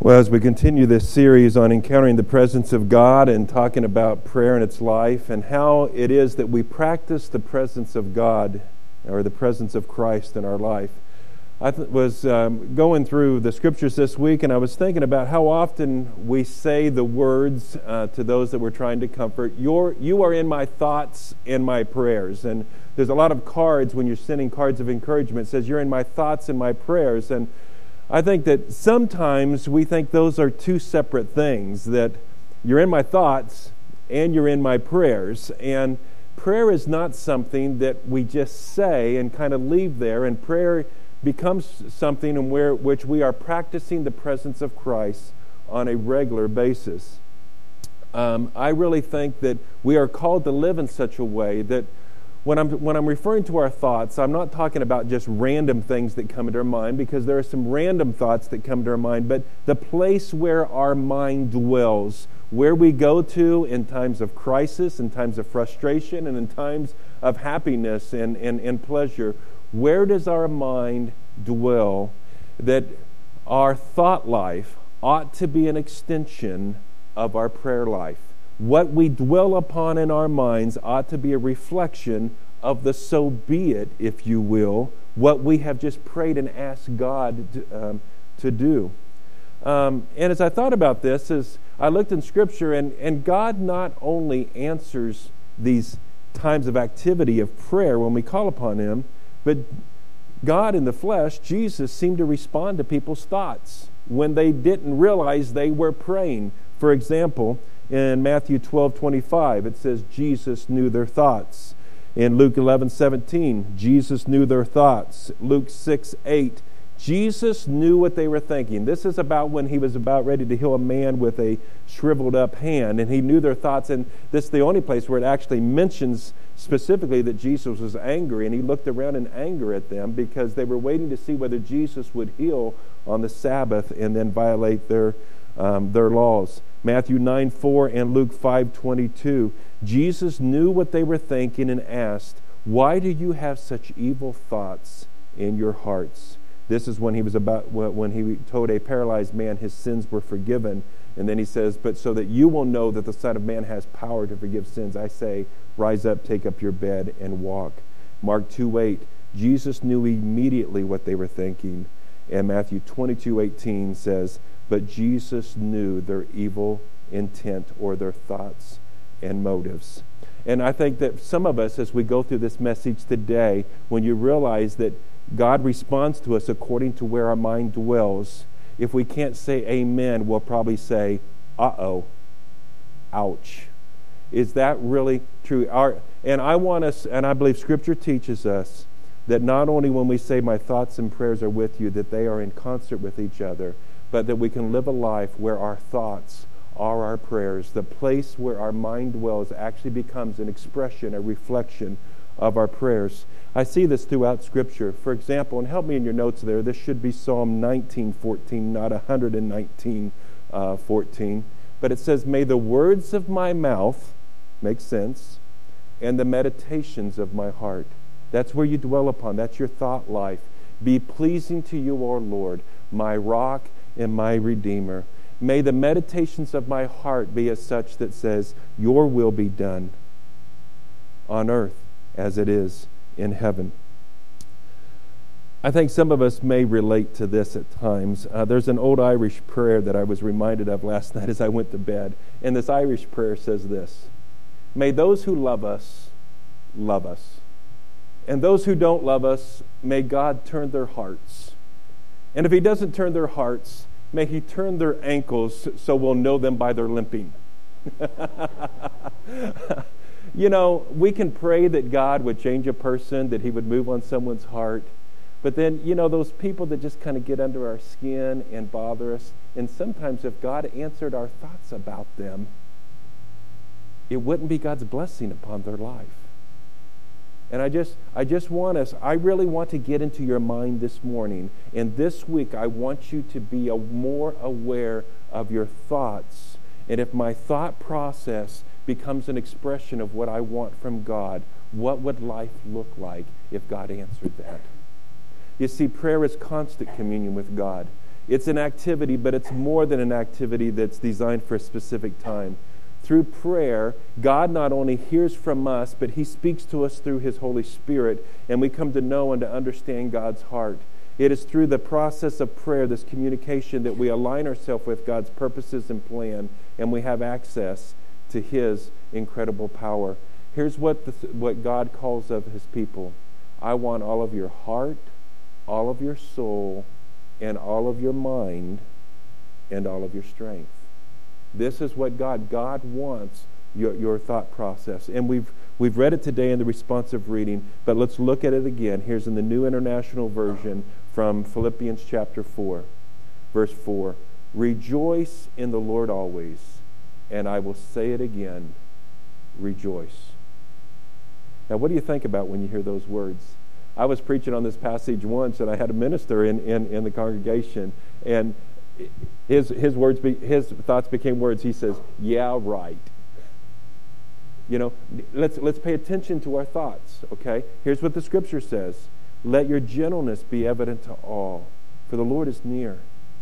Well, as we continue this series on encountering the presence of God and talking about prayer and its life and how it is that we practice the presence of God or the presence of Christ in our life, I was going through the scriptures this week, and I was thinking about how often we say the words to those that we're trying to comfort, you are in my thoughts and my prayers. And there's a lot of cards when you're sending cards of encouragement. It says, you're in my thoughts and my prayers. And I think that sometimes we think those are two separate things, that you're in my thoughts and you're in my prayers. And prayer is not something that we just say and kind of leave there, and prayer becomes something in which we are practicing the presence of Christ on a regular basis. I really think that we are called to live in such a way that when I'm referring to our thoughts, I'm not talking about just random things that come into our mind, because there are some random thoughts that come to our mind, but the place where our mind dwells, where we go to in times of crisis, in times of frustration, and in times of happiness and pleasure. Where does our mind dwell? That our thought life ought to be an extension of our prayer life. What we dwell upon in our minds ought to be a reflection of the so be it, if you will, what we have just prayed and asked God to do. And as I thought about this, as I looked in Scripture, and God not only answers these times of activity of prayer when we call upon Him, but God in the flesh, Jesus, seemed to respond to people's thoughts when they didn't realize they were praying. For example, in Matthew 12:25, it says Jesus knew their thoughts. In Luke 11:17, Jesus knew their thoughts. Luke 6:8, Jesus knew what they were thinking. This is about when He was about ready to heal a man with a shriveled up hand, and He knew their thoughts. And this is the only place where it actually mentions specifically that Jesus was angry, and He looked around in anger at them because they were waiting to see whether Jesus would heal on the Sabbath and then violate their laws. Matthew 9:4 and Luke 5:22, Jesus knew what they were thinking and asked, "Why do you have such evil thoughts in your hearts?" This is when He told a paralyzed man his sins were forgiven. And then He says, "But so that you will know that the Son of Man has power to forgive sins, I say, rise up, take up your bed, and walk." Mark 2:8, Jesus knew immediately what they were thinking. And Matthew 22:18 says, "But Jesus knew their evil intent," or their thoughts and motives. And I think that some of us, as we go through this message today, when you realize that God responds to us according to where our mind dwells, if we can't say amen, we'll probably say, uh-oh, ouch. Is that really true? And I want us, and I believe Scripture teaches us, that not only when we say my thoughts and prayers are with you, that they are in concert with each other, but that we can live a life where our thoughts are our prayers. The place where our mind dwells actually becomes an expression, a reflection of our prayers. I see this throughout Scripture. For example, and help me in your notes there, this should be Psalm 19:14, not 119:14. But it says, "May the words of my mouth," make sense, "and the meditations of my heart," that's where you dwell upon, that's your thought life, "be pleasing to you, O Lord, my rock and my redeemer." May the meditations of my heart be as such that says, your will be done on earth as it is in heaven. I think some of us may relate to this at times. There's an old Irish prayer that I was reminded of last night as I went to bed. And this Irish prayer says this: "May those who love us, love us. And those who don't love us, may God turn their hearts. And if He doesn't turn their hearts, may He turn their ankles so we'll know them by their limping." You know, we can pray that God would change a person, that He would move on someone's heart. But then, you know, those people that just kind of get under our skin and bother us, and sometimes if God answered our thoughts about them, it wouldn't be God's blessing upon their life. And I really want to get into your mind this morning. And this week, I want you to be more aware of your thoughts. And if my thought process becomes an expression of what I want from God, what would life look like if God answered that? You see, prayer is constant communion with God. It's an activity, but it's more than an activity that's designed for a specific time. Through prayer, God not only hears from us, but He speaks to us through His Holy Spirit, and we come to know and to understand God's heart. It is through the process of prayer, this communication, that we align ourselves with God's purposes and plan, and we have access to His incredible power. Here's what God calls of His people. I want all of your heart, all of your soul, and all of your mind, and all of your strength. This is what God wants, your thought process. And we've read it today in the responsive reading, but let's look at it again. Here's in the New International Version from Philippians chapter 4, verse 4. Rejoice in the Lord always, and I will say it again, rejoice. Now, what do you think about when you hear those words? I was preaching on this passage once, and I had a minister in the congregation, and his thoughts became words. He says, "Yeah, right." Let's pay attention to our thoughts. Okay, here's what the Scripture says: "Let your gentleness be evident to all, for the Lord is near.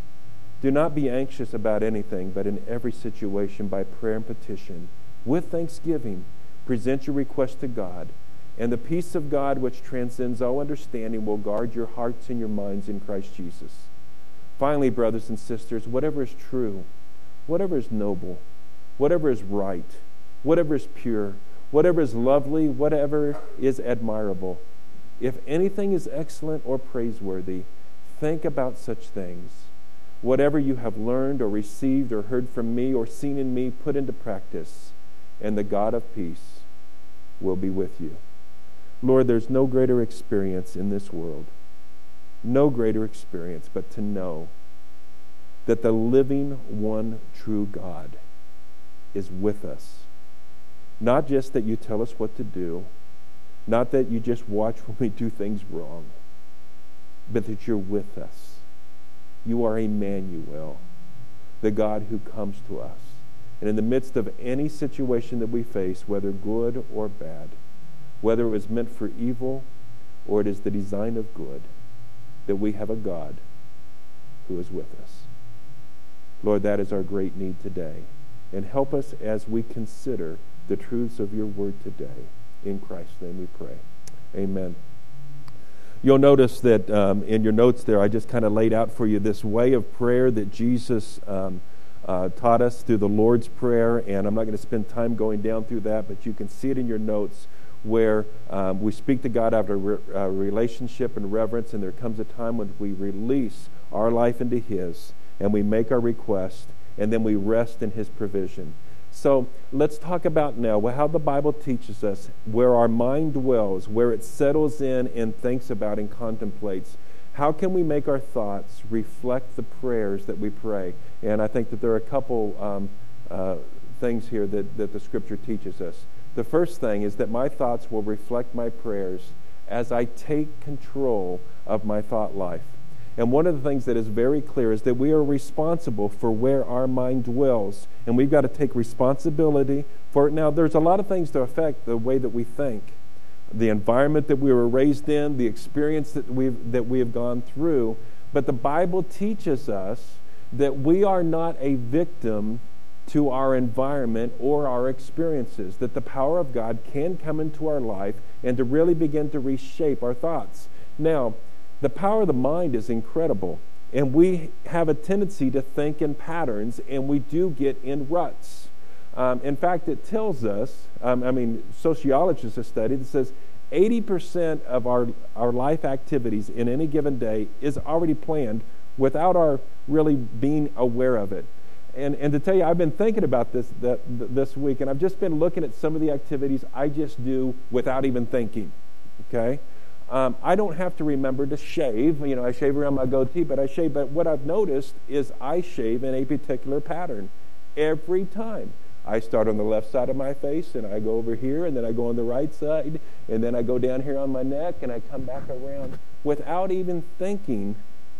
Do not be anxious about anything, but in every situation, by prayer and petition, with thanksgiving, present your request to God, and the peace of God, which transcends all understanding, will guard your hearts and your minds in Christ Jesus. Finally, brothers and sisters, whatever is true, whatever is noble, whatever is right, whatever is pure, whatever is lovely, whatever is admirable, if anything is excellent or praiseworthy, think about such things. Whatever you have learned or received or heard from me or seen in me, put into practice, and the God of peace will be with you." Lord, there's no greater experience in this world, no greater experience, but to know that the living one true God is with us. Not just that you tell us what to do, not that you just watch when we do things wrong, but that you're with us. You are Emmanuel, the God who comes to us. And in the midst of any situation that we face, whether good or bad, whether it was meant for evil or it is the design of good, that we have a God who is with us. Lord, that is our great need today. And help us as we consider the truths of your word today. In Christ's name we pray. Amen. You'll notice that in your notes there, I just kind of laid out for you this way of prayer that Jesus taught us through the Lord's Prayer. And I'm not going to spend time going down through that, but you can see it in your notes where we speak to God out of a relationship and reverence, and there comes a time when we release our life into His, and we make our request, and then we rest in His provision. So let's talk about now how the Bible teaches us where our mind dwells, where it settles in and thinks about and contemplates. How can we make our thoughts reflect the prayers that we pray? And I think that there are a couple things here that the Scripture teaches us. The first thing is that my thoughts will reflect my prayers as I take control of my thought life. And one of the things that is very clear is that we are responsible for where our mind dwells. And we've got to take responsibility for it. Now, there's a lot of things to affect the way that we think. The environment that we were raised in, the experience that we have gone through. But the Bible teaches us that we are not a victim to our environment or our experiences, that the power of God can come into our life and to really begin to reshape our thoughts. Now, the power of the mind is incredible, and we have a tendency to think in patterns, and we do get in ruts. In fact, it tells us, sociologists have studied, it says 80% of our life activities in any given day is already planned without our really being aware of it. And to tell you, I've been thinking about this week, and I've just been looking at some of the activities I just do without even thinking, okay? I don't have to remember to shave. I shave around my goatee, but I shave. But what I've noticed is I shave in a particular pattern every time. I start on the left side of my face, and I go over here, and then I go on the right side, and then I go down here on my neck, and I come back around without even thinking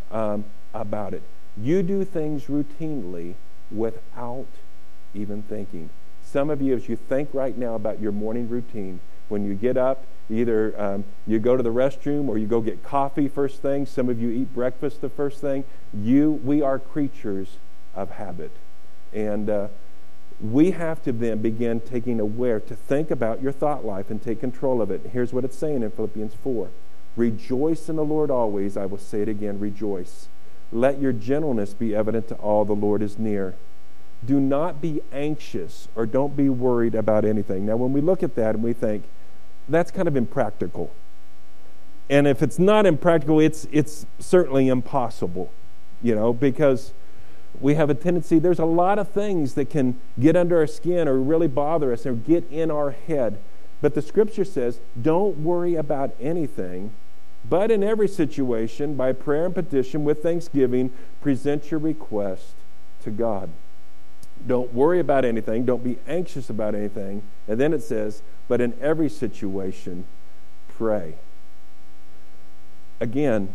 about it. You do things routinely without even thinking. Some of you, as you think right now about your morning routine, when you get up, Either you go to the restroom or you go get coffee first thing. Some of you eat breakfast the first thing. We are creatures of habit. And we have to then begin taking to think about your thought life and take control of it. Here's what it's saying in Philippians 4. Rejoice in the Lord always. I will say it again, rejoice. Let your gentleness be evident to all. The Lord is near. Do not be anxious or don't be worried about anything. Now, when we look at that and we think, that's kind of impractical. And if it's not impractical, it's certainly impossible, because we have a tendency, there's a lot of things that can get under our skin or really bother us or get in our head. But the Scripture says, don't worry about anything, but in every situation, by prayer and petition with thanksgiving, present your request to God. Don't worry about anything. Don't be anxious about anything. And then it says, but in every situation, pray. Again,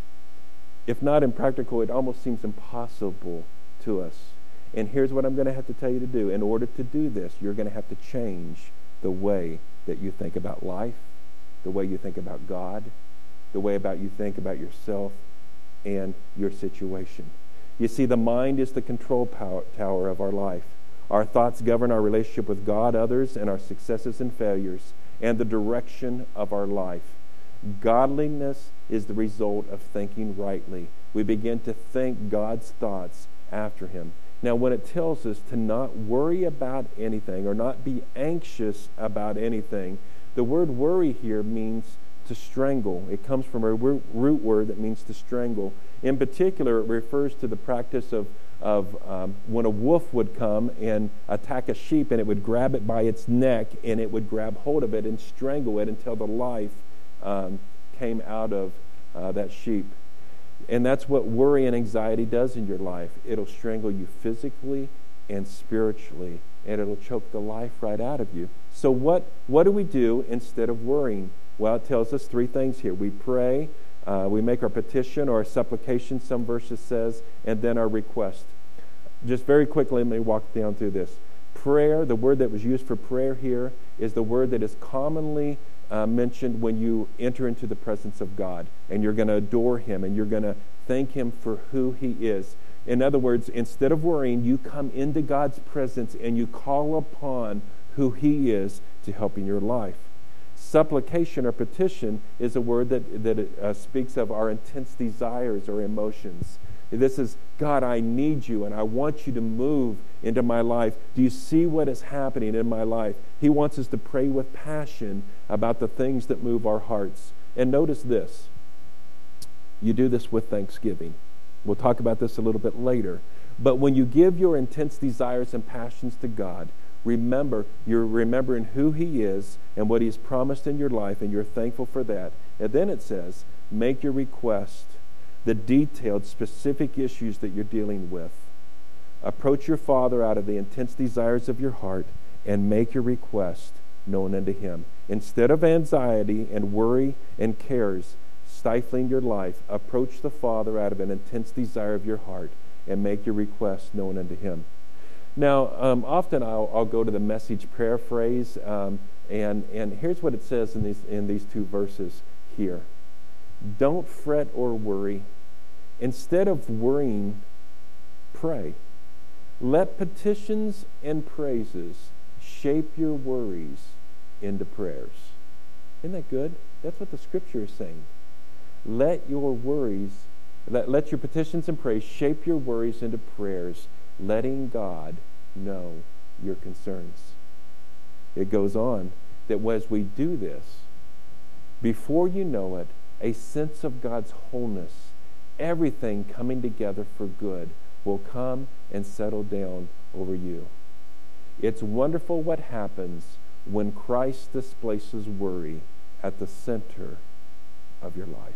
if not impractical, it almost seems impossible to us. And here's what I'm going to have to tell you to do. In order to do this, you're going to have to change the way that you think about life, the way you think about God, the way you think about yourself and your situation. You see, the mind is the control tower of our life. Our thoughts govern our relationship with God, others, and our successes and failures, and the direction of our life. Godliness is the result of thinking rightly. We begin to think God's thoughts after Him. Now, when it tells us to not worry about anything or not be anxious about anything, the word worry here means to strangle. It comes from a root word that means to strangle. In particular, it refers to the practice of when a wolf would come and attack a sheep, and it would grab it by its neck, and it would grab hold of it and strangle it until the life came out of that sheep. And that's what worry and anxiety does in your life. It'll strangle you physically and spiritually, and it'll choke the life right out of you. So what do we do instead of worrying? Well, it tells us three things here. We pray, we make our petition or our supplication, some verses says, and then our request. Just very quickly, let me walk down through this. Prayer, the word that was used for prayer here, is the word that is commonly mentioned when you enter into the presence of God, and you're going to adore Him, and you're going to thank Him for who He is. In other words, instead of worrying, you come into God's presence and you call upon who He is to help in your life. Supplication or petition is a word that speaks of our intense desires or emotions. This is, God, I need you and I want you to move into my life. Do you see what is happening in my life? He wants us to pray with passion about the things that move our hearts. And notice this. You do this with thanksgiving. We'll talk about this a little bit later. But when you give your intense desires and passions to God, remember, you're remembering who He is and what He has promised in your life, and you're thankful for that. And then it says, make your request, the detailed, specific issues that you're dealing with. Approach your Father out of the intense desires of your heart and make your request known unto Him. Instead of anxiety and worry and cares stifling your life, approach the Father out of an intense desire of your heart and make your request known unto Him. Now, often I'll go to the Message prayer phrase, and here's what it says in these two verses here. Don't fret or worry. Instead of worrying, pray. Let petitions and praises shape your worries into prayers. Isn't that good? That's what the Scripture is saying. Let your petitions and praise shape your worries into prayers, letting God know your concerns. It goes on that as we do this, before you know it, a sense of God's wholeness, everything coming together for good, will come and settle down over you. It's wonderful what happens when Christ displaces worry at the center of your life.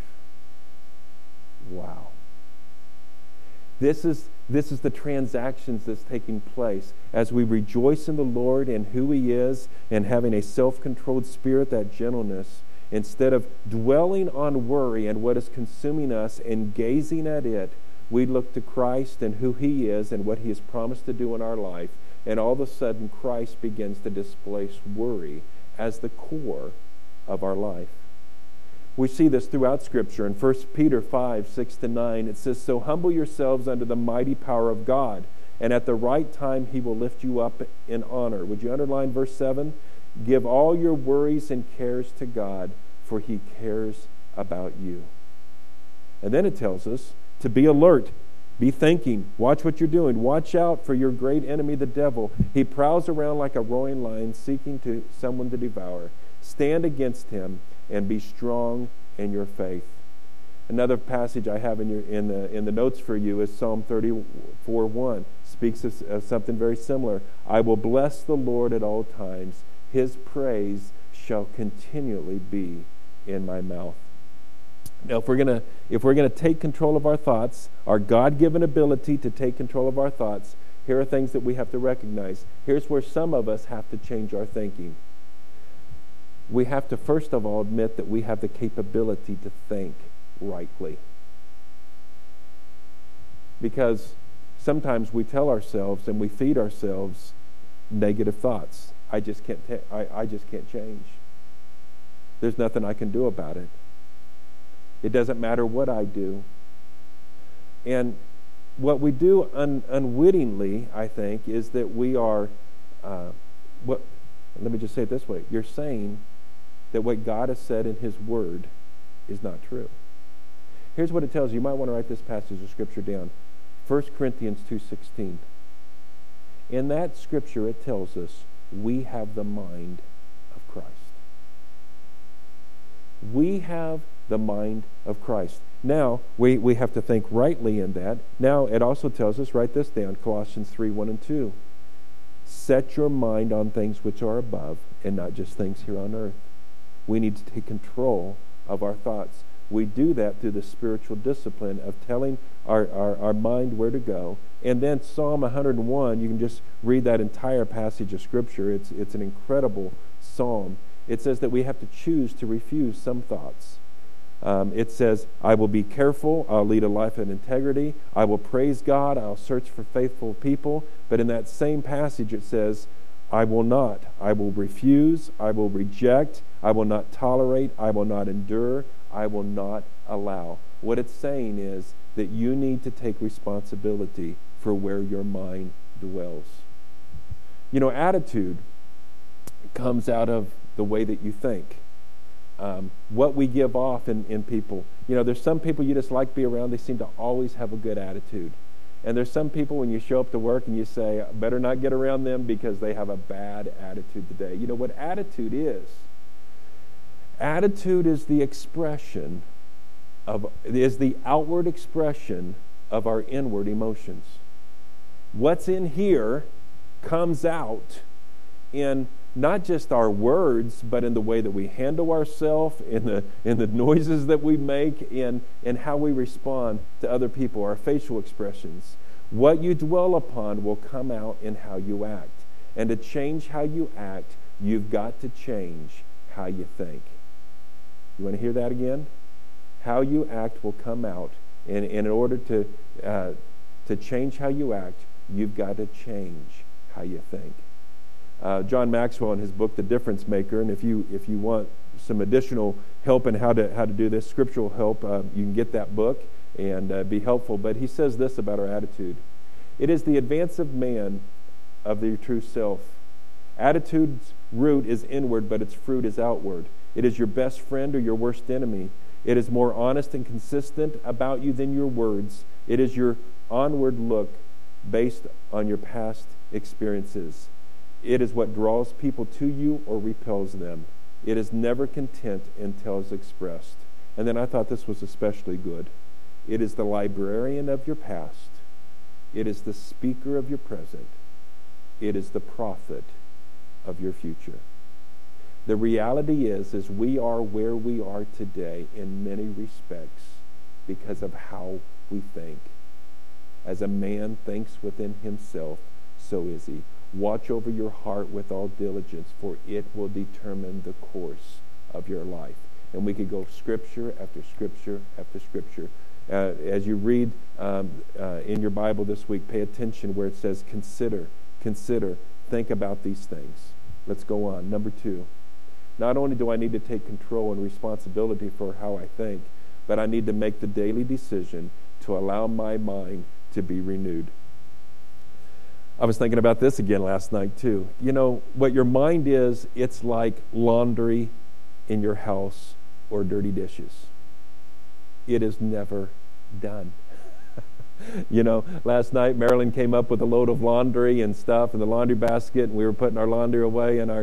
Wow. This is the transactions that's taking place as we rejoice in the Lord and who He is, and having a self-controlled spirit, that gentleness. Instead of dwelling on worry and what is consuming us and gazing at it, we look to Christ and who He is and what He has promised to do in our life, and all of a sudden Christ begins to displace worry as the core of our life. We see this throughout Scripture. In 1 Peter 5, 6-9, it says, "So humble yourselves under the mighty power of God, and at the right time He will lift you up in honor." Would you underline verse 7? "Give all your worries and cares to God, for He cares about you." And then it tells us to be alert, be thinking, watch what you're doing. Watch out for your great enemy, the devil. He prowls around like a roaring lion, seeking to someone to devour. Stand against him and be strong in your faith. Another passage I have in the notes for you is Psalm 34:1. Speaks of something very similar. "I will bless the Lord at all times. His praise shall continually be in my mouth." Now, if we're gonna take control of our thoughts, our God-given ability to take control of our thoughts, here are things that we have to recognize. Here's where some of us have to change our thinking. We have to first of all admit that we have the capability to think rightly. Because sometimes we tell ourselves and we feed ourselves negative thoughts. I just can't change. There's nothing I can do about it. It doesn't matter what I do. And what we do unwittingly, I think, is that we are, let me just say it this way. You're saying that what God has said in His Word is not true. Here's what it tells you. You might want to write this passage of Scripture down. 1 Corinthians 2:16. In that Scripture, it tells us we have the mind of Christ. We have the mind of Christ. Now, we have to think rightly in that. Now, it also tells us, write this down, Colossians 3:1-2. Set your mind on things which are above and not just things here on earth. We need to take control of our thoughts. We do that through the spiritual discipline of telling our mind where to go. And then Psalm 101, you can just read that entire passage of Scripture. It's an incredible psalm. It says that we have to choose to refuse some thoughts. It says, "I will be careful. I'll lead a life of integrity. I will praise God. I'll search for faithful people." But in that same passage it says, "I will not. I will refuse. I will reject. I will not tolerate. I will not endure. I will not allow." What it's saying is that you need to take responsibility for where your mind dwells. You know, attitude comes out of the way that you think. What we give off in people. You know, there's some people you just like to be around. They seem to always have a good attitude. And there's some people when you show up to work and you say, better not get around them because they have a bad attitude today. You know what attitude is? Attitude is the outward expression of our inward emotions. What's in here comes out in not just our words, but in the way that we handle ourselves, in the noises that we make, in how we respond to other people, our facial expressions. What you dwell upon will come out in how you act. And to change how you act, you've got to change how you think. You want to hear that again? How you act will come out. And in order to change how you act, you've got to change how you think. John Maxwell in his book, The Difference Maker, and if you want some additional help in how to do this, scriptural help, you can get that book and be helpful. But he says this about our attitude. It is the advance of man of the true self. Attitude's root is inward, but its fruit is outward. It is your best friend or your worst enemy. It is more honest and consistent about you than your words. It is your onward look based on your past experiences. It is what draws people to you or repels them. It is never content until it's expressed. And then I thought this was especially good. It is the librarian of your past. It is the speaker of your present. It is the prophet of your future. The reality is we are where we are today in many respects because of how we think. As a man thinks within himself, so is he. Watch over your heart with all diligence, for it will determine the course of your life. And we could go scripture after scripture after scripture. As you read in your Bible this week, pay attention where it says consider, think about these things. Let's go on. Number 2, Not only do I need to take control and responsibility for how I think, but I need to make the daily decision to allow my mind to be renewed. I was thinking about this again last night too. You know, what your mind is, it's like laundry in your house or dirty dishes. It is never done. You know, last night Marilyn came up with a load of laundry and stuff in the laundry basket, and we were putting our laundry away in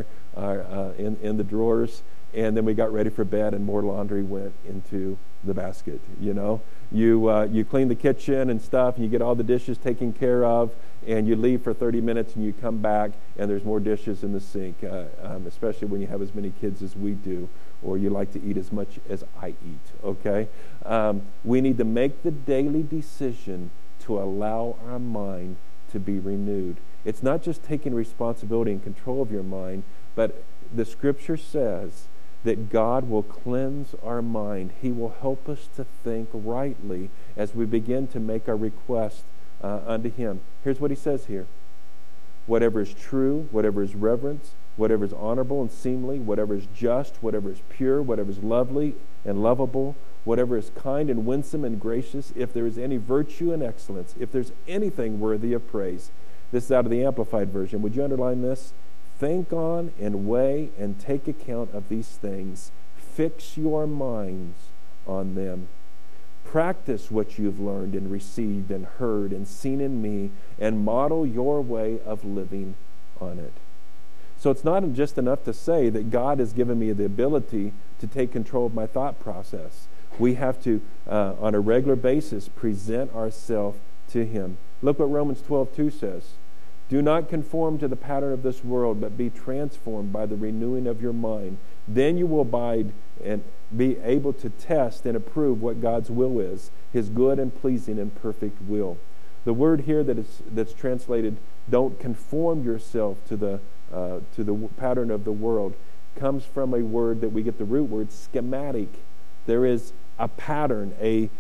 in the drawers, and then we got ready for bed, and more laundry went into the basket. You know, you clean the kitchen and stuff, and you get all the dishes taken care of, and you leave for 30 minutes, and you come back, and there's more dishes in the sink, especially when you have as many kids as we do, or you like to eat as much as I eat, okay? We need to make the daily decision to allow our mind to be renewed. It's not just taking responsibility and control of your mind, but the Scripture says that God will cleanse our mind. He will help us to think rightly as we begin to make our request unto Him. Here's what He says here. Whatever is true, whatever is reverent, whatever is honorable and seemly, whatever is just, whatever is pure, whatever is lovely and lovable, whatever is kind and winsome and gracious, if there is any virtue and excellence, if there's anything worthy of praise. This is out of the Amplified Version. Would you underline this? Think on and weigh and take account of these things. Fix your minds on them. Practice what you've learned and received and heard and seen in me, and model your way of living on it. So it's not just enough to say that God has given me the ability to take control of my thought process. We have to, on a regular basis, present ourselves to Him. Look what Romans 12:2 says. Do not conform to the pattern of this world, but be transformed by the renewing of your mind. Then you will abide and be able to test and approve what God's will is, His good and pleasing and perfect will. The word here that's translated, don't conform yourself to the pattern of the world, comes from a word that we get the root word schematic. There is a pattern, a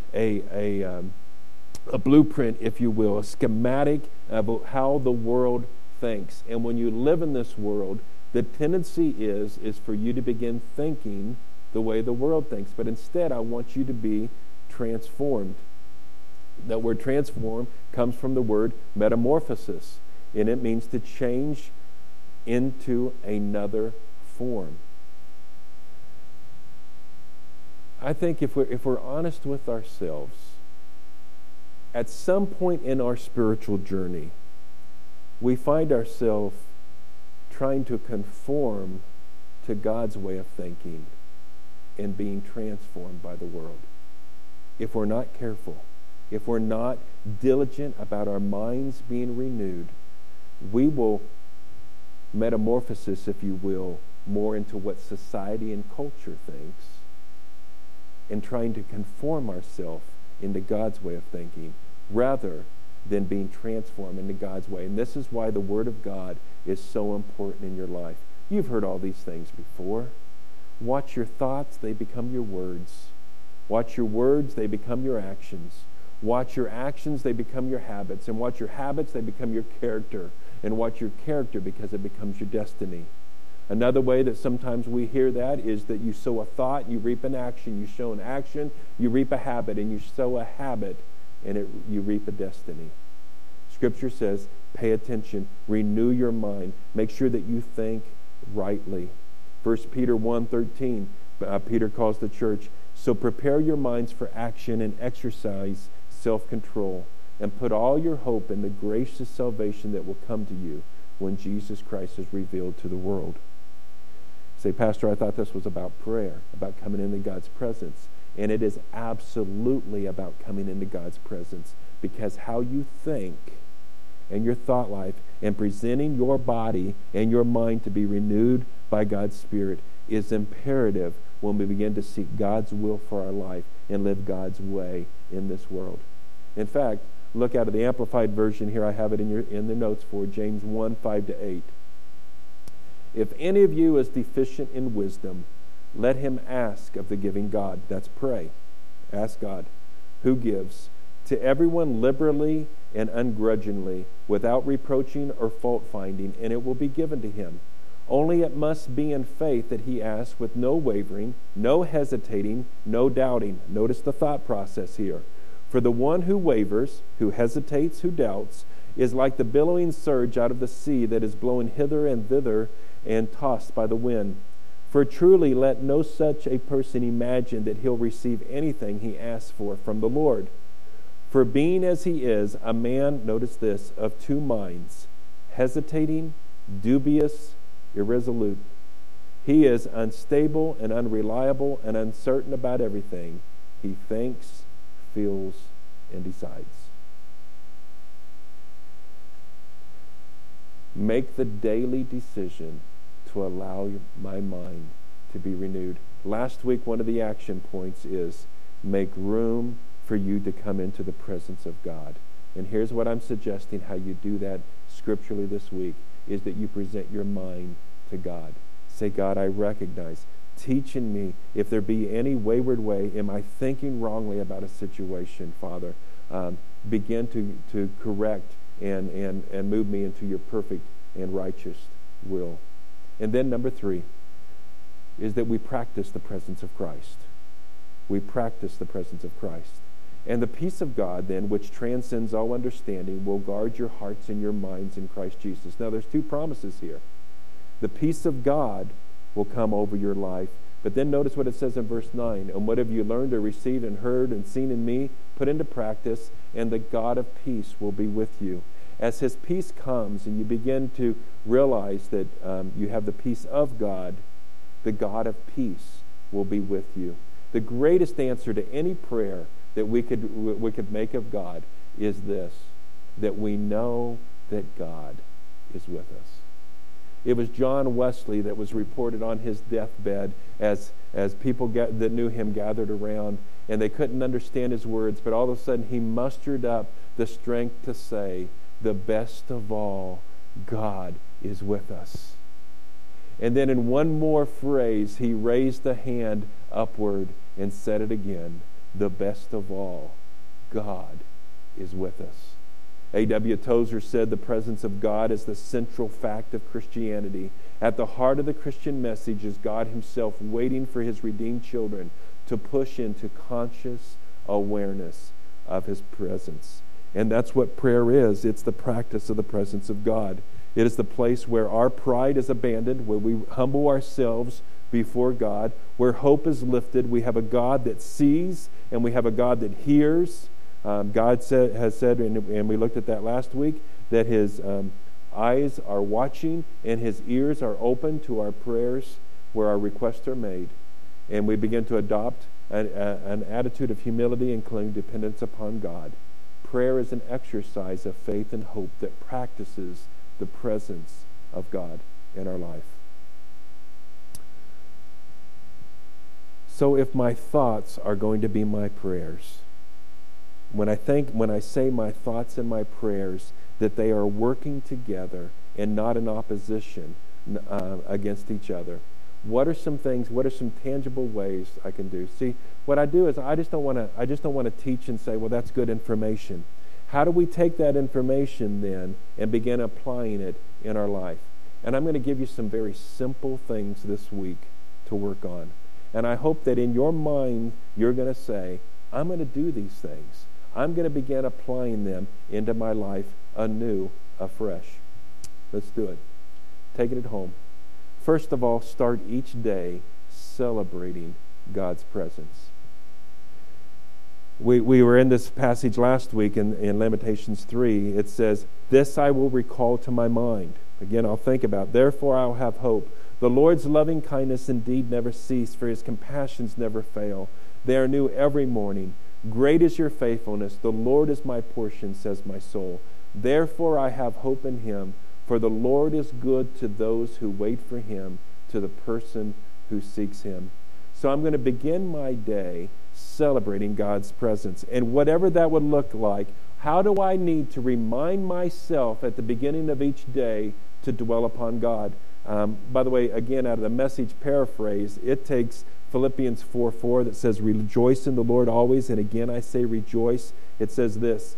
blueprint, if you will, a schematic about how the world thinks. And when you live in this world, the tendency is for you to begin thinking the way the world thinks. But instead, I want you to be transformed. That word transform comes from the word metamorphosis, and it means to change into another form. I think if we're honest with ourselves, at some point in our spiritual journey, we find ourselves trying to conform to God's way of thinking and being transformed by the world. If we're not careful, if we're not diligent about our minds being renewed, we will metamorphosis, if you will, more into what society and culture thinks, and trying to conform ourselves into God's way of thinking rather than being transformed into God's way. And this is why the Word of God is so important in your life. You've heard all these things before. Watch your thoughts, they become your words. Watch your words, they become your actions. Watch your actions, they become your habits. And watch your habits, they become your character. And watch your character because it becomes your destiny. Another way that sometimes we hear that is that you sow a thought, you reap an action. You sow an action, you reap a habit. And you sow a habit, and you reap a destiny. Scripture says, pay attention, renew your mind, make sure that you think rightly. 1 Peter 1:13, Peter calls the church, so prepare your minds for action and exercise self-control, and put all your hope in the gracious salvation that will come to you when Jesus Christ is revealed to the world. Say, Pastor, I thought this was about prayer, about coming into God's presence. And it is absolutely about coming into God's presence, because how you think and your thought life and presenting your body and your mind to be renewed by God's Spirit is imperative when we begin to seek God's will for our life and live God's way in this world. In fact, look out of the Amplified Version here. I have it in the notes for James 1:5-8. If any of you is deficient in wisdom, let him ask of the giving God. That's pray. Ask God, who gives to everyone liberally and ungrudgingly, without reproaching or fault finding, and it will be given to him. Only it must be in faith that he asks, with no wavering, no hesitating, no doubting. Notice the thought process here. For the one who wavers, who hesitates, who doubts, is like the billowing surge out of the sea that is blown hither and thither and tossed by the wind. For truly let no such a person imagine that he'll receive anything he asks for from the Lord. For being as he is, a man, notice this, of two minds, hesitating, dubious, irresolute. He is unstable and unreliable and uncertain about everything. He thinks, feels, and decides. Make the daily decision to allow my mind to be renewed. Last week, one of the action points is make room for you to come into the presence of God. And here's what I'm suggesting how you do that scripturally this week, is that you present your mind to God. Say, God, I recognize, teaching me if there be any wayward way, am I thinking wrongly about a situation, Father? Begin to correct and move me into your perfect and righteous will. And then number 3 is that we practice the presence of Christ. We practice the presence of Christ. And the peace of God, then, which transcends all understanding, will guard your hearts and your minds in Christ Jesus. Now, there's 2 promises here. The peace of God will come over your life. But then notice what it says in verse 9. And what have you learned or received and heard and seen in me? Put into practice, and the God of peace will be with you. As his peace comes and you begin to realize that you have the peace of God, the God of peace will be with you. The greatest answer to any prayer that we could make of God is this, that we know that God is with us. It was John Wesley that was reported on his deathbed as people that knew him gathered around, and they couldn't understand his words, but all of a sudden he mustered up the strength to say, the best of all, God is with us. And then in one more phrase, he raised the hand upward and said it again, the best of all, God is with us. A.W. Tozer said the presence of God is the central fact of Christianity. At the heart of the Christian message is God himself waiting for his redeemed children to push into conscious awareness of his presence. And that's what prayer is. It's the practice of the presence of God. It is the place where our pride is abandoned, where we humble ourselves before God, where hope is lifted. We have a God that sees, and we have a God that hears. God has said, and we looked at that last week, that his eyes are watching and his ears are open to our prayers where our requests are made. And we begin to adopt an attitude of humility and claim dependence upon God. Prayer is an exercise of faith and hope that practices the presence of God in our life. So if my thoughts are going to be my prayers, when I say my thoughts and my prayers, that they are working together and not in opposition against each other, what are some tangible ways I can do? See, what I do is I just don't want to teach and say, well, that's good information. How do we take that information then and begin applying it in our life? And I'm going to give you some very simple things this week to work on. And I hope that in your mind you're going to say, I'm going to do these things. I'm going to begin applying them into my life anew, afresh. Let's do it. Take it at home. First of all, start each day celebrating God's presence. We were in this passage last week in Lamentations 3. It says, this I will recall to my mind. Again, I'll think about, therefore I'll have hope. The Lord's loving kindness indeed never cease, for his compassions never fail. They are new every morning. Great is your faithfulness. The Lord is my portion, says my soul. Therefore I have hope in him. For the Lord is good to those who wait for him, to the person who seeks him. So I'm going to begin my day celebrating God's presence. And whatever that would look like, how do I need to remind myself at the beginning of each day to dwell upon God? By the way, again, out of the Message paraphrase, it takes Philippians 4:4 that says, rejoice in the Lord always. And again, I say rejoice. It says this,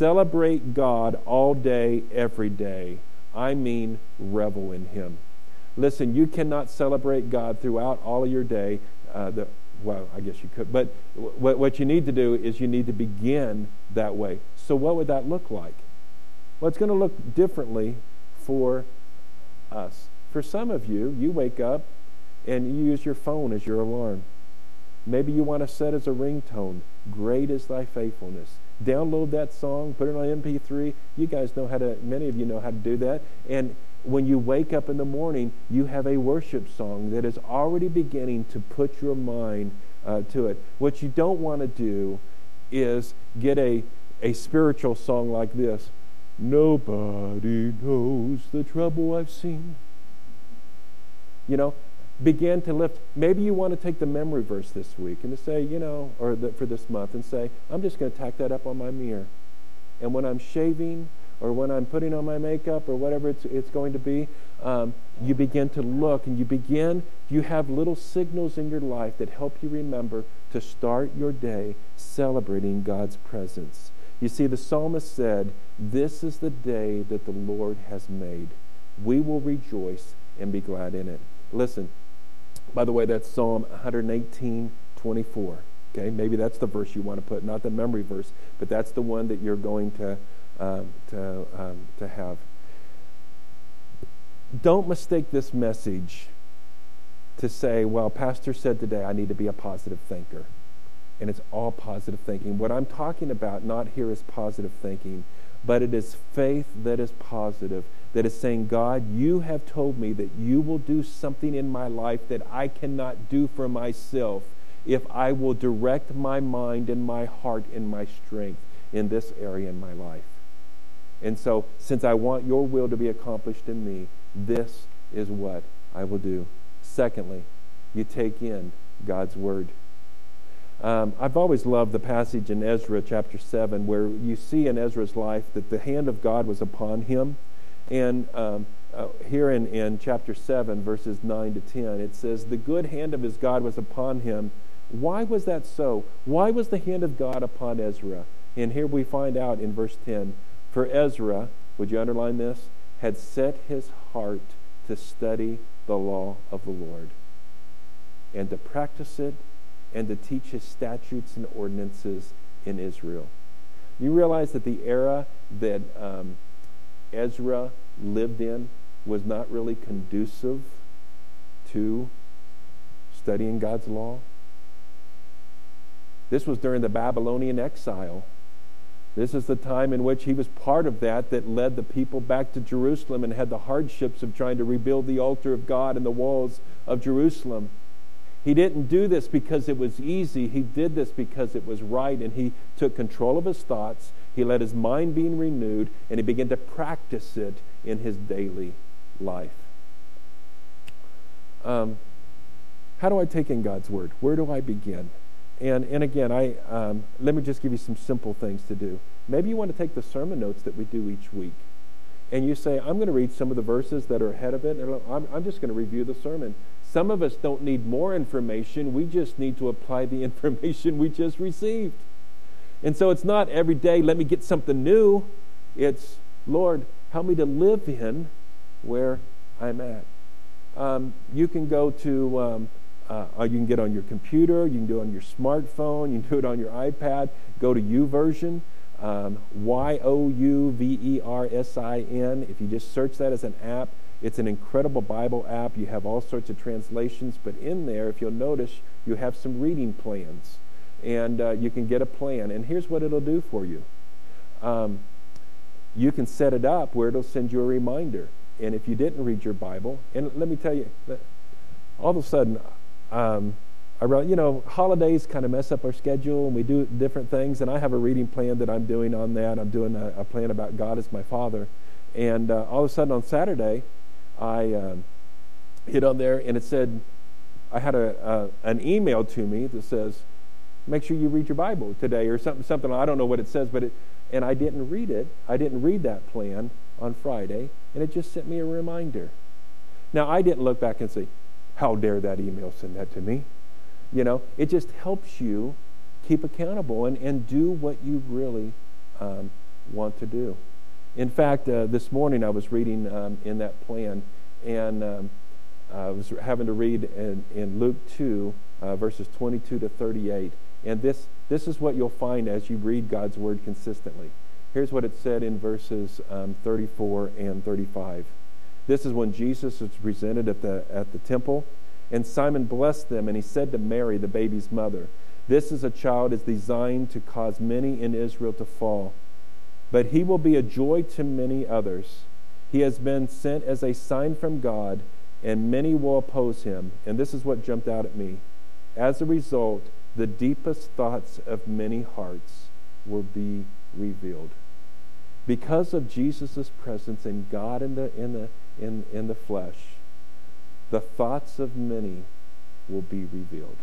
celebrate God all day, every day. I mean, revel in him. Listen, you cannot celebrate God throughout all of your day. Well, I guess you could. But what you need to do is you need to begin that way. So what would that look like? Well, it's going to look differently for us. For some of you, you wake up and you use your phone as your alarm. Maybe you want to set as a ringtone, "Great is thy faithfulness." Download that song, put it on MP3. You guys know how to, many of you know how to do that. And when you wake up in the morning, you have a worship song that is already beginning to put your mind to it. What you don't want to do is get a spiritual song like this. Nobody knows the trouble I've seen. You know, begin to lift. Maybe you want to take the memory verse this week and to say, for this month, and say, I'm just going to tack that up on my mirror. And when I'm shaving, or when I'm putting on my makeup, or whatever it's going to be, you begin to look, and you have little signals in your life that help you remember to start your day celebrating God's presence. You see, the psalmist said, "This is the day that the Lord has made. We will rejoice and be glad in it." Listen, by the way, that's Psalm 118:24. Okay, maybe that's the verse you want to put, not the memory verse, but that's the one that you're going to have. Don't mistake this message to say, well, Pastor said today I need to be a positive thinker. And it's all positive thinking. What I'm talking about not here is positive thinking, but it is faith that is positive, that is saying, God, you have told me that you will do something in my life that I cannot do for myself if I will direct my mind and my heart and my strength in this area in my life. And so, since I want your will to be accomplished in me, this is what I will do. Secondly, you take in God's Word. I've always loved the passage in Ezra chapter 7 where you see in Ezra's life that the hand of God was upon him. And here in chapter 7, verses 9 to 10, it says, "The good hand of his God was upon him." Why was that so? Why was the hand of God upon Ezra? And here we find out in verse 10, "For Ezra," would you underline this, "had set his heart to study the law of the Lord, and to practice it, and to teach his statutes and ordinances in Israel." You realize that the era that Ezra lived in was not really conducive to studying God's law? This was during the Babylonian exile. This is the time in which he was part of that led the people back to Jerusalem and had the hardships of trying to rebuild the altar of God and the walls of Jerusalem. He didn't do this because it was easy. He did this because it was right, and he took control of his thoughts. He let his mind be renewed, and he began to practice it in his daily life. How do I take in God's Word? Where do I begin? And again, let me just give you some simple things to do. Maybe you want to take the sermon notes that we do each week, and you say, I'm going to read some of the verses that are ahead of it, and I'm just going to review the sermon. Some of us don't need more information. We just need to apply the information we just received. And so it's not every day, let me get something new. It's, Lord, help me to live in where I'm at. You can go to... you can get on your computer, you can do it on your smartphone, you can do it on your iPad. Go to YouVersion, YOUVERSIN. If you just search that as an app, it's an incredible Bible app. You have all sorts of translations, but in there, if you'll notice, you have some reading plans. And you can get a plan. And here's what it'll do for you. You can set it up where it'll send you a reminder. And if you didn't read your Bible, and let me tell you, all of a sudden... holidays kind of mess up our schedule, and we do different things, and I have a reading plan that I'm doing on that. I'm doing a plan about God as my Father, and all of a sudden on Saturday, I hit on there, and it said, I had an email to me that says, make sure you read your Bible today, or something. I don't know what it says, and I didn't read it. I didn't read that plan on Friday, and it just sent me a reminder. Now, I didn't look back and say, how dare that email send that to me? It just helps you keep accountable and do what you really want to do. In fact, this morning I was reading in that plan, and I was having to read in Luke 2, verses 22 to 38. And this is what you'll find as you read God's Word consistently. Here's what it said in verses 34 and 35. This is when Jesus was presented at the temple. And Simon blessed them, and he said to Mary, the baby's mother, "This is a child is designed to cause many in Israel to fall. But he will be a joy to many others. He has been sent as a sign from God, and many will oppose him." And this is what jumped out at me. As a result, the deepest thoughts of many hearts will be revealed. Because of Jesus' presence in God in the flesh, the thoughts of many will be revealed.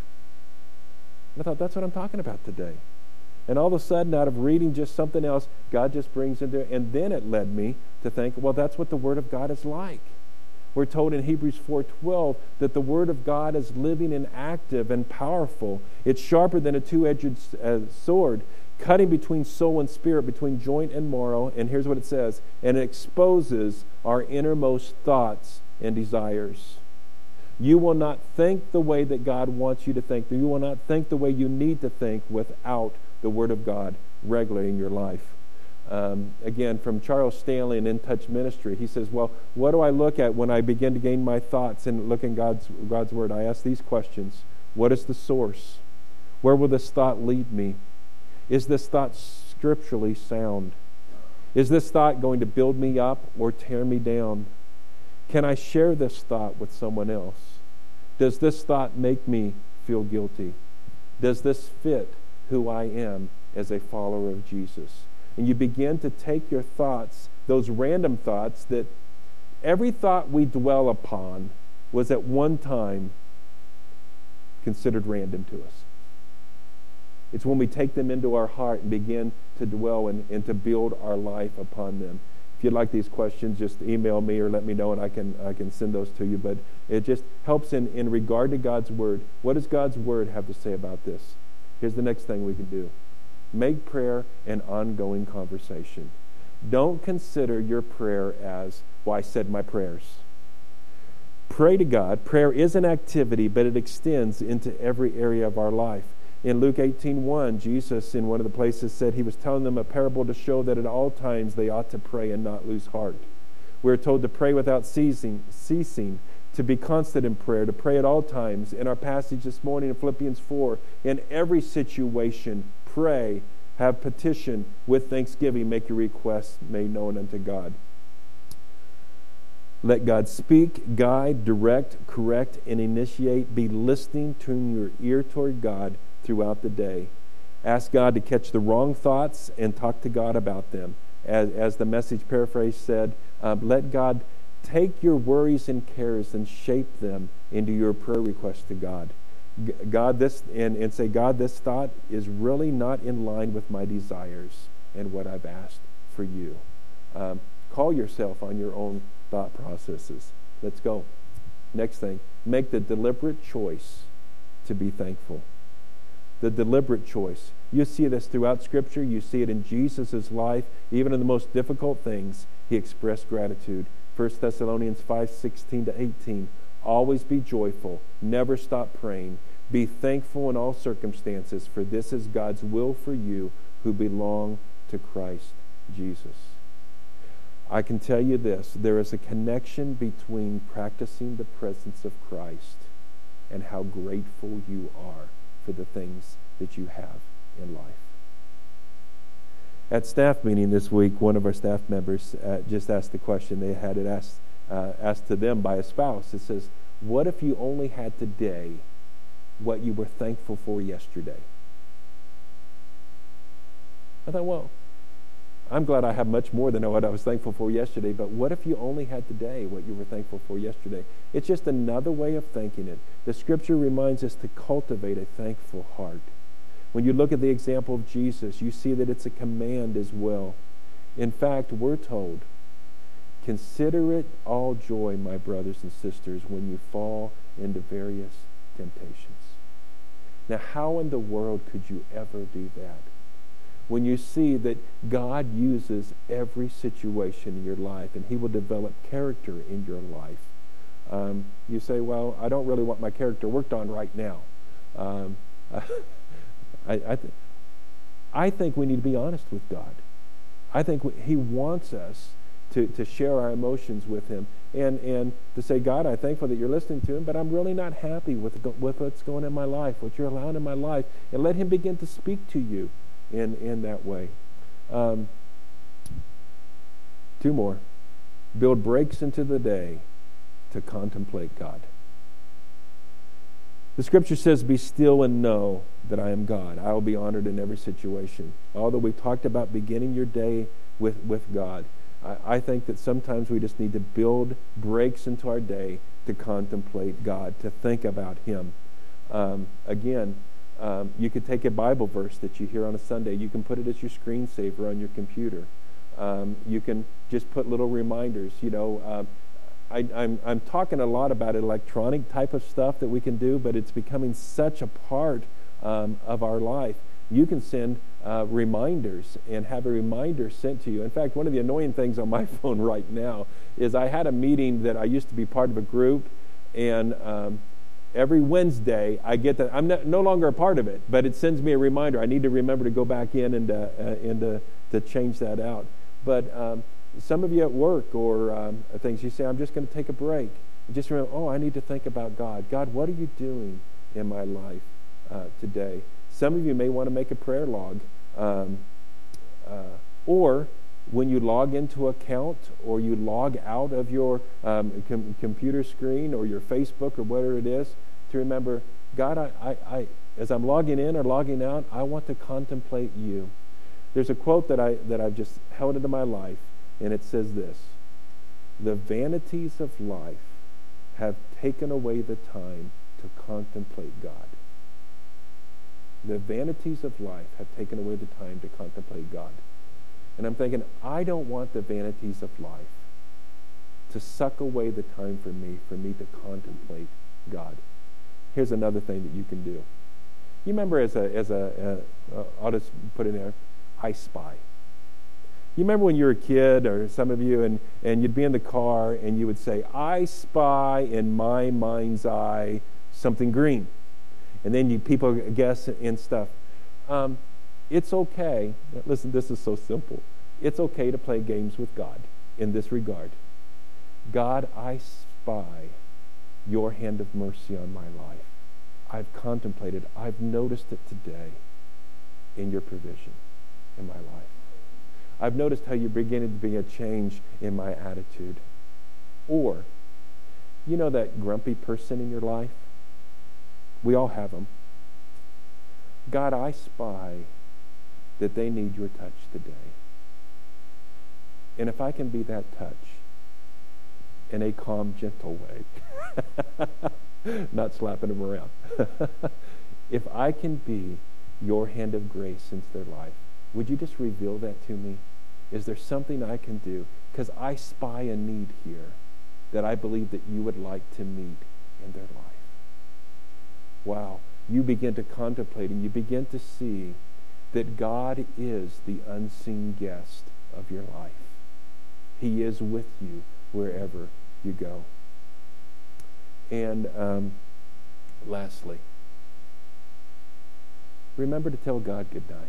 And I thought, that's what I'm talking about today. And all of a sudden, out of reading just something else, God just brings into it. And then it led me to think, well, that's what the Word of God is like. We're told in Hebrews 4:12 that the Word of God is living and active and powerful. It's sharper than a two-edged sword, cutting between soul and spirit, between joint and marrow. And here's what it says: and it exposes our innermost thoughts and desires. You will not think the way that God wants you to think. You will not think the way you need to think without the Word of God regularly in your life. Again, from Charles Stanley in In Touch Ministry, he says, well, what do I look at when I begin to gain my thoughts and look in God's Word? I ask these questions. What is the source? Where will this thought lead me? Is this thought scripturally sound? Is this thought going to build me up or tear me down? Can I share this thought with someone else? Does this thought make me feel guilty? Does this fit who I am as a follower of Jesus? And you begin to take your thoughts, those random thoughts that every thought we dwell upon was at one time considered random to us. It's when we take them into our heart and begin to dwell and to build our life upon them. If you'd like these questions, just email me or let me know, and I can send those to you. But it just helps in regard to God's Word. What does God's Word have to say about this? Here's the next thing we can do. Make prayer an ongoing conversation. Don't consider your prayer as, well, I said my prayers. Pray to God. Prayer is an activity, but it extends into every area of our life. In Luke 18:1, Jesus, in one of the places, said he was telling them a parable to show that at all times they ought to pray and not lose heart. We're told to pray without ceasing, to be constant in prayer, to pray at all times. In our passage this morning in Philippians 4, in every situation, pray, have petition with thanksgiving, make your requests made known unto God. Let God speak, guide, direct, correct, and initiate. Be listening, turn your ear toward God throughout the day. Ask God to catch the wrong thoughts and talk to God about them. As the Message paraphrase said, let God take your worries and cares and shape them into your prayer request to God. God, say, God, this thought is really not in line with my desires and what I've asked for you. Call yourself on your own thought processes. Let's go. Next thing, make the deliberate choice to be thankful. The deliberate choice. You see this throughout Scripture. You see it in Jesus' life. Even in the most difficult things, he expressed gratitude. 1 Thessalonians 5:16-18. Always be joyful. Never stop praying. Be thankful in all circumstances, for this is God's will for you who belong to Christ Jesus. I can tell you this. There is a connection between practicing the presence of Christ and how grateful you are for the things that you have in life. At staff meeting this week, one of our staff members just asked the question. They had it asked to them by a spouse. It says, what if you only had today what you were thankful for yesterday? I thought, well, I'm glad I have much more than what I was thankful for yesterday, but what if you only had today what you were thankful for yesterday? It's just another way of thinking it. The Scripture reminds us to cultivate a thankful heart. When you look at the example of Jesus, you see that it's a command as well. In fact, we're told, consider it all joy, my brothers and sisters, when you fall into various temptations. Now, how in the world could you ever do that? When you see that God uses every situation in your life, and he will develop character in your life. You say, well, I don't really want my character worked on right now. I think we need to be honest with God. I think He wants us to share our emotions with Him and to say, God, I'm thankful that you're listening to Him, but I'm really not happy with what's going on in my life, what you're allowing in my life, and let Him begin to speak to you in that way. Two more. Build breaks into the day to contemplate God. The Scripture says, be still and know that I am God. I will be honored in every situation. Although we talked about beginning your day with God, I think that sometimes we just need to build breaks into our day to contemplate God, to think about Him. Again, you could take a Bible verse that you hear on a Sunday. You can put it as your screensaver on your computer. You can just put little reminders. I'm talking a lot about electronic type of stuff that we can do, but it's becoming such a part of our life. You can send reminders and have a reminder sent to you. In fact, one of the annoying things on my phone right now is I had a meeting that I used to be part of a group, and every Wednesday I get that. I'm no longer a part of it, but it sends me a reminder. I need to remember to go back in and to change that out. But some of you at work or things, you say, I'm just going to take a break. And just remember, I need to think about God. God, what are you doing in my life today? Some of you may want to make a prayer log. Or when you log into an account or you log out of your computer screen or your Facebook or whatever it is, to remember, God, I as I'm logging in or logging out, I want to contemplate you. There's a quote that I've just held into my life, and it says this: the vanities of life have taken away the time to contemplate God. The vanities of life have taken away the time to contemplate God. And I'm thinking, I don't want the vanities of life to suck away the time for me to contemplate God. Here's another thing that you can do. You remember I'll just put in there, I Spy. You remember when you were a kid, or some of you, and you'd be in the car and you would say, I spy in my mind's eye something green. And then people guess and stuff. It's okay. Listen, this is so simple. It's okay to play games with God in this regard. God, I spy your hand of mercy on my life. I've contemplated, I've noticed it today in your provision in my life. I've noticed how you're beginning to be a change in my attitude. Or, you know that grumpy person in your life? We all have them. God, I spy that they need your touch today. And if I can be that touch in a calm, gentle way, not slapping them around, if I can be your hand of grace into their life, would you just reveal that to me? Is there something I can do? Because I spy a need here that I believe that you would like to meet in their life. Wow. You begin to contemplate and you begin to see that God is the unseen guest of your life. He is with you wherever you go. And lastly, remember to tell God good night.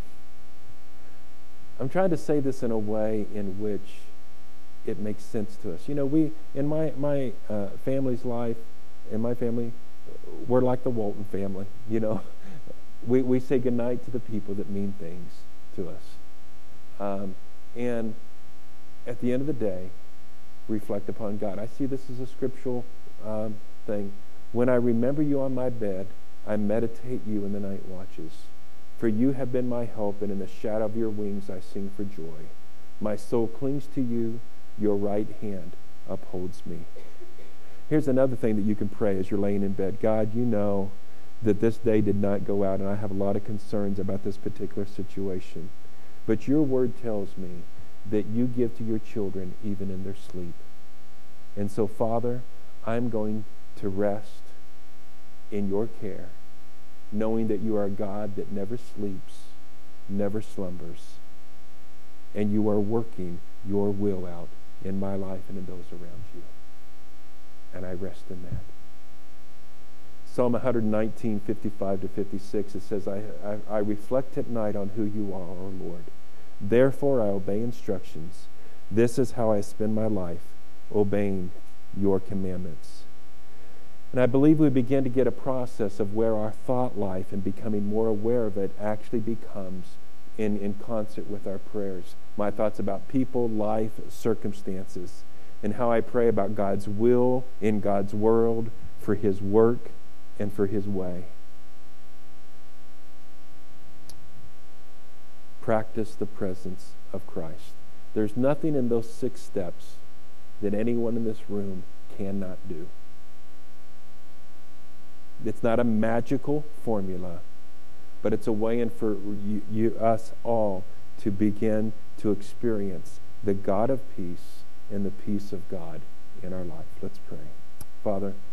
I'm trying to say this in a way in which it makes sense to us. You know, we, in my family's life, in my family, we're like the Walton family, you know. We say goodnight to the people that mean things to us. And at the end of the day, reflect upon God. I see this as a scriptural thing. When I remember you on my bed, I meditate you in the night watches. For you have been my help, and in the shadow of your wings I sing for joy. My soul clings to you, your right hand upholds me. Here's another thing that you can pray as you're laying in bed. God, you know that this day did not go out, and I have a lot of concerns about this particular situation. But your word tells me that you give to your children even in their sleep. And so, Father, I'm going to rest in your care, knowing that you are a God that never sleeps, never slumbers, and you are working your will out in my life and in those around you. and I rest in that. Psalm 119, 55 to 56, it says, I reflect at night on who you are, O Lord. Therefore I obey instructions. This is how I spend my life, obeying your commandments. And I believe we begin to get a process of where our thought life and becoming more aware of it actually becomes in concert with our prayers. My thoughts about people, life, circumstances, and how I pray about God's will in God's world, for His work, and for His way. Practice the presence of Christ. There's nothing in those 6 steps that anyone in this room cannot do. It's not a magical formula, but it's a way in for us all to begin to experience the God of peace and the peace of God in our life. Let's pray. Father,